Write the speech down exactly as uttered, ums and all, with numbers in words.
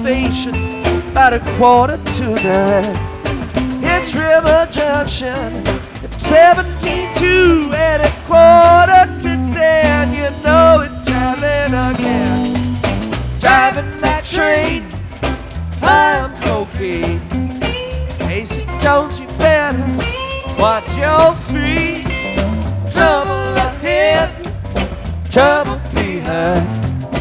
station about a quarter to nine. It's River Junction at seventeen two at a quarter to ten. You know it's driving again. Driving that train, I'm cocaine. Casey Jones, you better watch your speed. Trouble ahead, trouble behind.